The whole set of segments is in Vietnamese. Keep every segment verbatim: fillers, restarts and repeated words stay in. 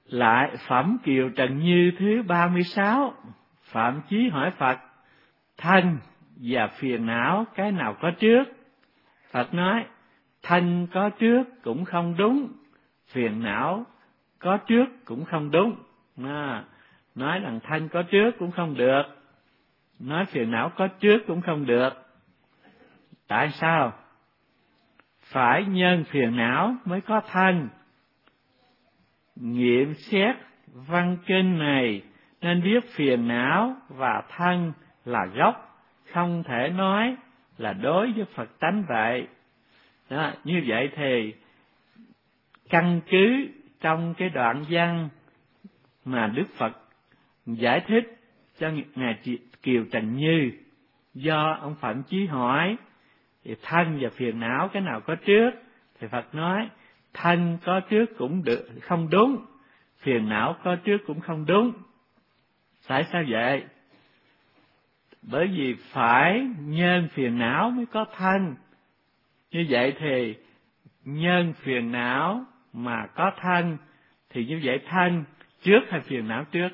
Lại phẩm Kiều Trần Như thứ ba mươi sáu, Phạm Chí hỏi Phật: thân và phiền não cái nào có trước? Phật nói: thân có trước cũng không đúng, phiền não có trước cũng không đúng. À, nói rằng thân có trước cũng không được, nói phiền não có trước cũng không được. Tại sao? Phải nhân phiền não mới có thân. Nghiệm xét văn kinh này nên biết phiền não và thân là gốc, không thể nói là đối với Phật tánh vậy. Đó, như vậy thì căn cứ trong cái đoạn văn mà Đức Phật giải thích cho Ngài Kiều Trần Như, do ông Phạm Chí hỏi thì thân và phiền não cái nào có trước, thì Phật nói thân có trước cũng được không đúng, phiền não có trước cũng không đúng. Tại sao vậy? Bởi vì phải nhân phiền não mới có thân. Như vậy thì nhân phiền não mà có thân, thì như vậy thân trước hay phiền não trước?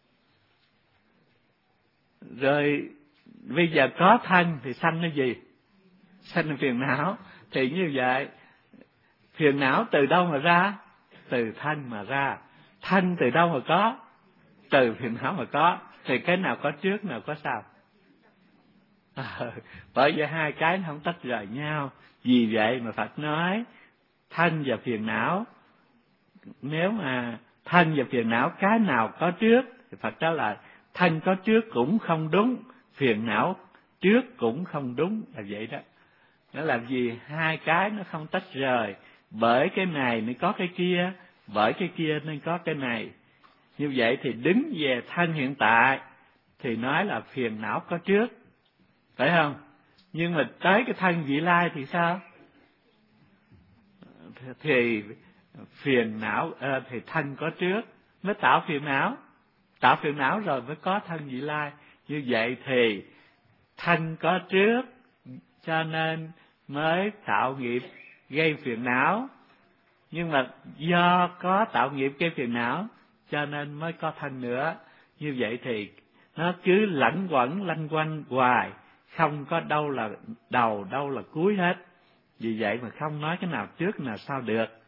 Rồi bây giờ có thân thì sanh cái gì? Sanh là phiền não. Thì như vậy phiền não từ đâu mà ra? Từ thân mà ra. Thân từ đâu mà có? Từ phiền não mà có. Thì cái nào có trước, nào có sau? À, bởi vì hai cái nó không tách rời nhau. Vì vậy mà Phật nói thân và phiền não, nếu mà thân và phiền não cái nào có trước, thì Phật trả lời thân có trước cũng không đúng, phiền não trước cũng không đúng, là vậy đó. Nó làm gì hai cái nó không tách rời, bởi cái này mới có cái kia, bởi cái kia nên có cái này. Như vậy thì đứng về thân hiện tại thì nói là phiền não có trước, phải không? Nhưng mà tới cái thân vị lai thì sao? Thì phiền não à, thì thân có trước mới tạo phiền não, tạo phiền não rồi mới có thân vị lai. Như vậy thì thân có trước cho nên mới tạo nghiệp gây phiền não, nhưng mà do có tạo nghiệp gây phiền não cho nên mới có thân nữa. Như vậy thì nó cứ lẫn quẩn lanh quanh hoài, không có đâu là đầu đâu là cuối hết. Vì vậy mà không nói cái nào trước nào sau được.